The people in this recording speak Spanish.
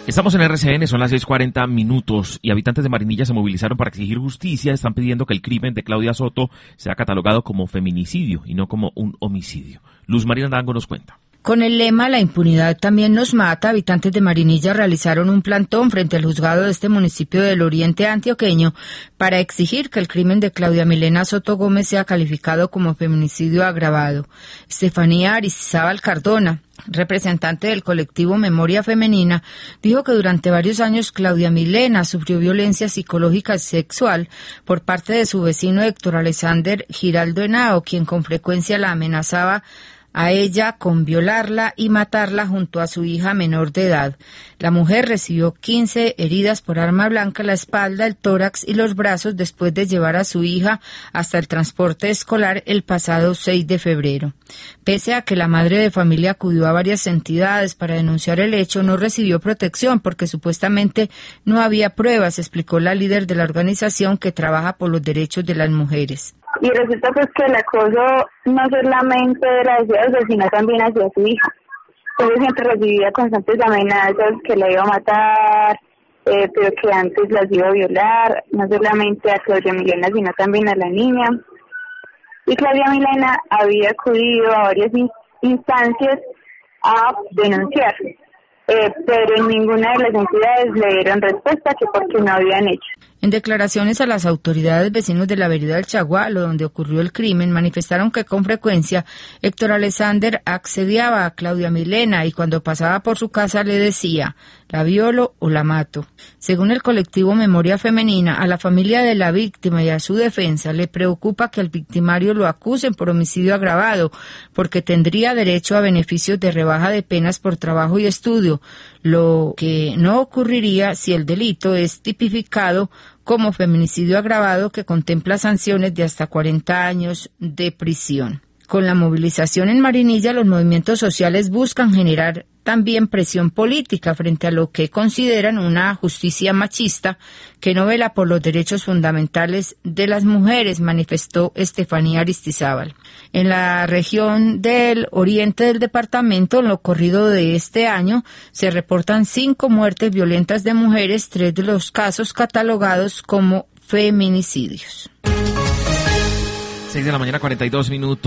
Estamos en RCN, son las 6:40 y habitantes de Marinilla se movilizaron para exigir justicia. Están pidiendo que el crimen de Claudia Soto sea catalogado como feminicidio y no como un homicidio. Luz María Andango nos cuenta. Con el lema "La impunidad también nos mata", habitantes de Marinilla realizaron un plantón frente al juzgado de este municipio del oriente antioqueño para exigir que el crimen de Claudia Milena Soto Gómez sea calificado como feminicidio agravado. Estefanía Aristizábal Cardona, representante del colectivo Memoria Femenina, dijo que durante varios años Claudia Milena sufrió violencia psicológica y sexual por parte de su vecino Héctor Alexander Giraldo Henao, quien con frecuencia la amenazaba a ella con violarla y matarla junto a su hija menor de edad. La mujer recibió 15 heridas por arma blanca en la espalda, el tórax y los brazos después de llevar a su hija hasta el transporte escolar el pasado 6 de febrero. Pese a que la madre de familia acudió a varias entidades para denunciar el hecho, no recibió protección porque supuestamente no había pruebas, explicó la líder de la organización que trabaja por los derechos de las mujeres. Y resulta pues que el acoso no solamente era hacia ella, sino también hacia su hija. Entonces siempre recibía constantes amenazas que la iba a matar, pero que antes las iba a violar, no solamente a Claudia Milena, sino también a la niña. Y Claudia Milena había acudido a varias instancias a denunciar, pero en ninguna de las entidades le dieron respuesta que porque no habían hecho. En declaraciones a las autoridades, vecinos de la vereda del Chagualo, donde ocurrió el crimen, manifestaron que con frecuencia Héctor Alexander accediaba a Claudia Milena y cuando pasaba por su casa le decía: "La violo o la mato". Según el colectivo Memoria Femenina, a la familia de la víctima y a su defensa le preocupa que al victimario lo acusen por homicidio agravado, porque tendría derecho a beneficios de rebaja de penas por trabajo y estudio, lo que no ocurriría si el delito es tipificado como feminicidio agravado, que contempla sanciones de hasta 40 años de prisión. Con la movilización en Marinilla, los movimientos sociales buscan generar también presión política frente a lo que consideran una justicia machista que no vela por los derechos fundamentales de las mujeres, manifestó Estefanía Aristizábal. En la región del oriente del departamento, en lo corrido de este año, se reportan 5 muertes violentas de mujeres, 3 de los casos catalogados como feminicidios. 6:42 a.m.